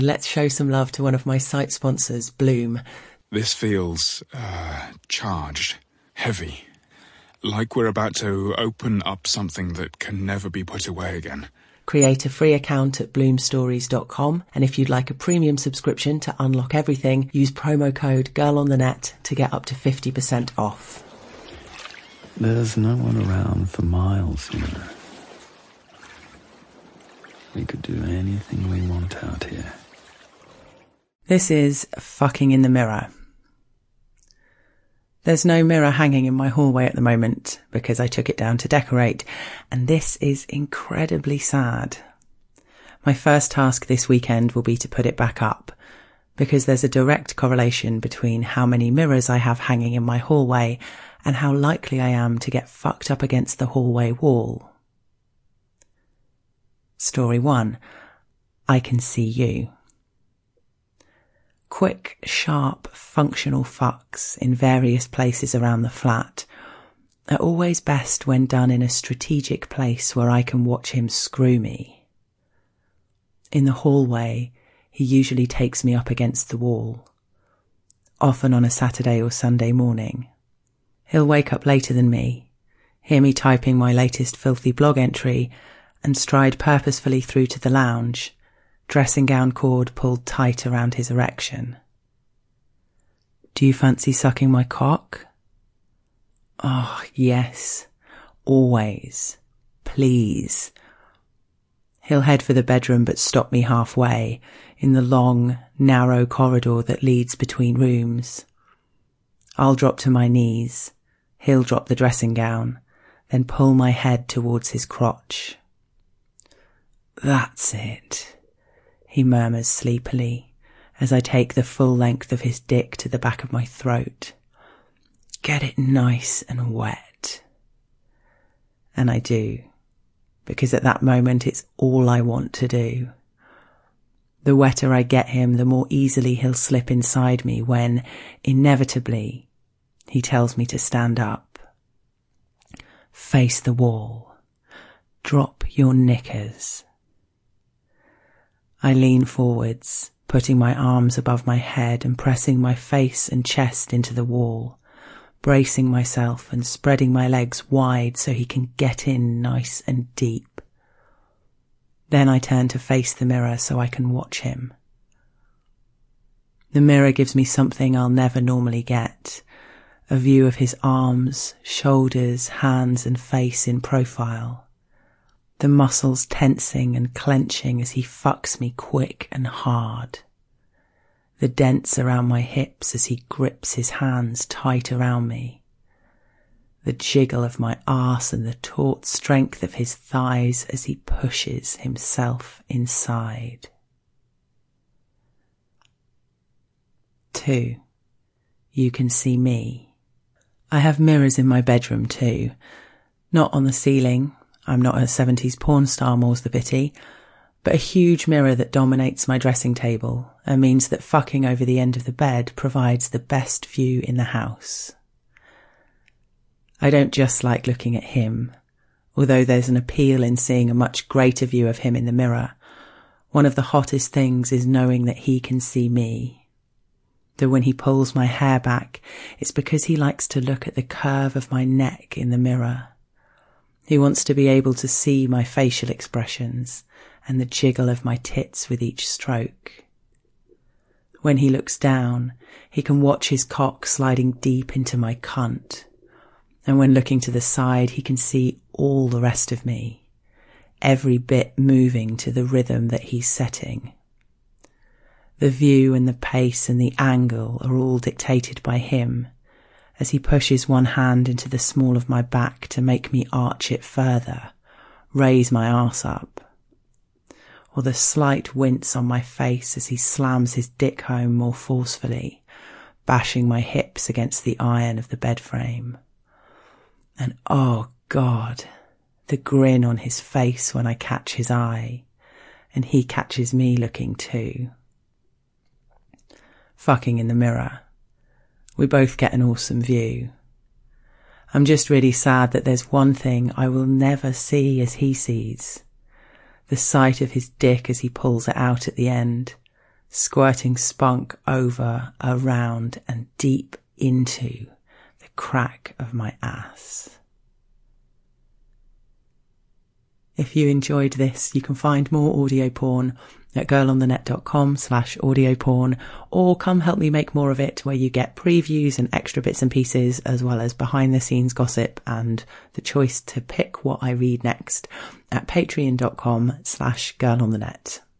Let's show some love to one of my site sponsors, Bloom. This feels, charged, heavy. Like we're about to open up something that can never be put away again. Create a free account at bloomstories.com, and if you'd like a premium subscription to unlock everything, use promo code GIRLONTHENET to get up to 50% off. There's no one around for miles, you know. We could do anything we want out here. This is Fucking in the Mirror. There's no mirror hanging in my hallway at the moment because I took it down to decorate, and this is incredibly sad. My first task this weekend will be to put it back up, because there's a direct correlation between how many mirrors I have hanging in my hallway and how likely I am to get fucked up against the hallway wall. Story 1. I can see you. Quick, sharp, functional fucks in various places around the flat are always best when done in a strategic place where I can watch him screw me. In the hallway, he usually takes me up against the wall, often on a Saturday or Sunday morning. He'll wake up later than me, hear me typing my latest filthy blog entry, and stride purposefully through to the lounge, dressing gown cord pulled tight around his erection. Do you fancy sucking my cock? Oh, yes. Always. Please. He'll head for the bedroom but stop me halfway, in the long, narrow corridor that leads between rooms. I'll drop to my knees. He'll drop the dressing gown, then pull my head towards his crotch. That's it, he murmurs sleepily, as I take the full length of his dick to the back of my throat. Get it nice and wet. And I do, because at that moment it's all I want to do. The wetter I get him, the more easily he'll slip inside me when, inevitably, he tells me to stand up. Face the wall. Drop your knickers. I lean forwards, putting my arms above my head and pressing my face and chest into the wall, bracing myself and spreading my legs wide so he can get in nice and deep. Then I turn to face the mirror so I can watch him. The mirror gives me something I'll never normally get, a view of his arms, shoulders, hands and face in profile. The muscles tensing and clenching as he fucks me quick and hard. The dents around my hips as he grips his hands tight around me. The jiggle of my arse and the taut strength of his thighs as he pushes himself inside. 2. You can see me. I have mirrors in my bedroom too. Not on the ceiling. I'm not a 70s porn star, more's the pity, but a huge mirror that dominates my dressing table and means that fucking over the end of the bed provides the best view in the house. I don't just like looking at him, although there's an appeal in seeing a much greater view of him in the mirror. One of the hottest things is knowing that he can see me. That when he pulls my hair back, it's because he likes to look at the curve of my neck in the mirror. He wants to be able to see my facial expressions and the jiggle of my tits with each stroke. When he looks down, he can watch his cock sliding deep into my cunt. And when looking to the side, he can see all the rest of me, every bit moving to the rhythm that he's setting. The view and the pace and the angle are all dictated by him, as he pushes one hand into the small of my back to make me arch it further, raise my arse up. Or the slight wince on my face as he slams his dick home more forcefully, bashing my hips against the iron of the bed frame. And oh God, the grin on his face when I catch his eye, and he catches me looking too. Fucking in the mirror. We both get an awesome view. I'm just really sad that there's one thing I will never see as he sees. The sight of his dick as he pulls it out at the end, squirting spunk over, around and deep into the crack of my ass. If you enjoyed this, you can find more audio porn at girlonthenet.com/audio porn, or come help me make more of it, where you get previews and extra bits and pieces, as well as behind the scenes gossip and the choice to pick what I read next at patreon.com/girlonthenet.